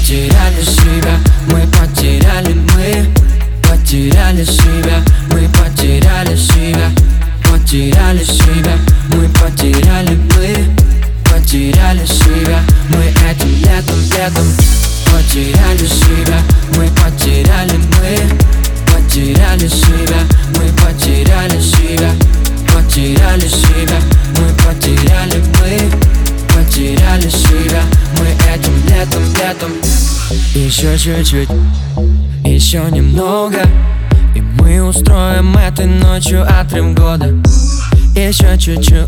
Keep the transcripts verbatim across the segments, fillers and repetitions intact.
потеряли себя, мы потеряли, мы потеряли себя, мы потеряли себя, потеряли себя, мы потеряли, мы потеряли себя, мы этим летом, летом потеряли себя, мы потеряли, мы потеряли себя, мы потеряли себя, потеряли себя, мы потеряли, мы потеряли себя, мы этим летом, летом. Еще чуть-чуть, еще немного, и мы устроим этой ночью отрыв года. Еще чуть-чуть,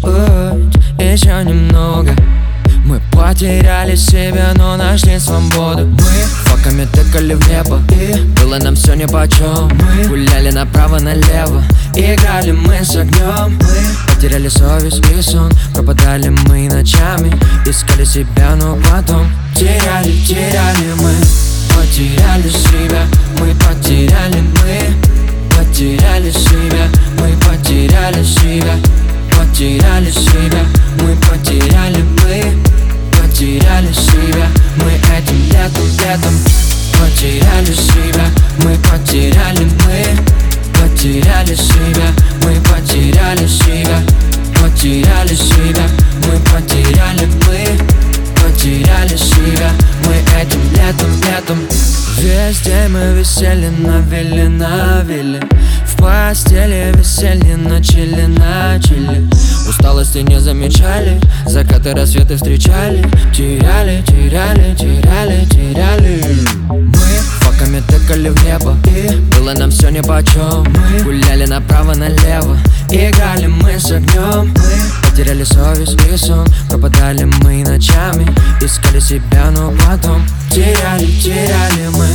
еще немного. Мы потеряли себя, но нашли свободу. Мы фоками тыкали в небо, и было нам все нипочем. Мы гуляли направо-налево, играли мы с огнем. Мы потеряли совесть и сон, пропадали мы ночами, искали себя, но потом теряли, теряли мы. Потеряли себя, мы потеряли, мы потеряли себя, мы потеряли себя, потеряли себя, мы потеряли, мы потеряли себя, мы этим летом, летом потеряли себя, мы потеряли, мы потеряли себя, мы потеряли себя, потеряли себя, мы потеряли, мы потеряли себя, мы этим летом, летом. Весь день мы висели на вилле, на вилле, в постели веселье начали, начали. Усталости не замечали, закаты, рассветы встречали. Теряли, теряли, теряли, теряли. Мы фоками тыкали в небо, и было нам все нипочем. Мы гуляли направо-налево, играли мы с огнем. Мы потеряли совесть и сон, пропадали мы ночами, искали себя, но потом теряли, теряли мы.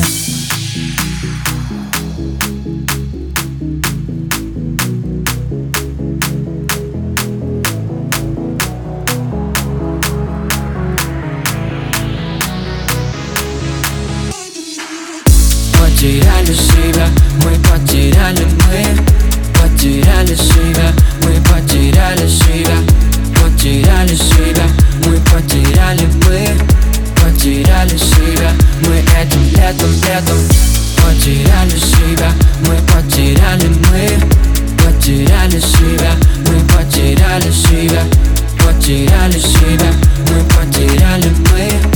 Потеряли себя, мы потеряли, мы потеряли себя, мы потеряли себя, потеряли себя, мы потеряли, мы потеряли себя, мы этим летом, летом потеряли себя, мы потеряли, мы потеряли себя, мы потеряли себя, потеряли себя, мы потеряли, мы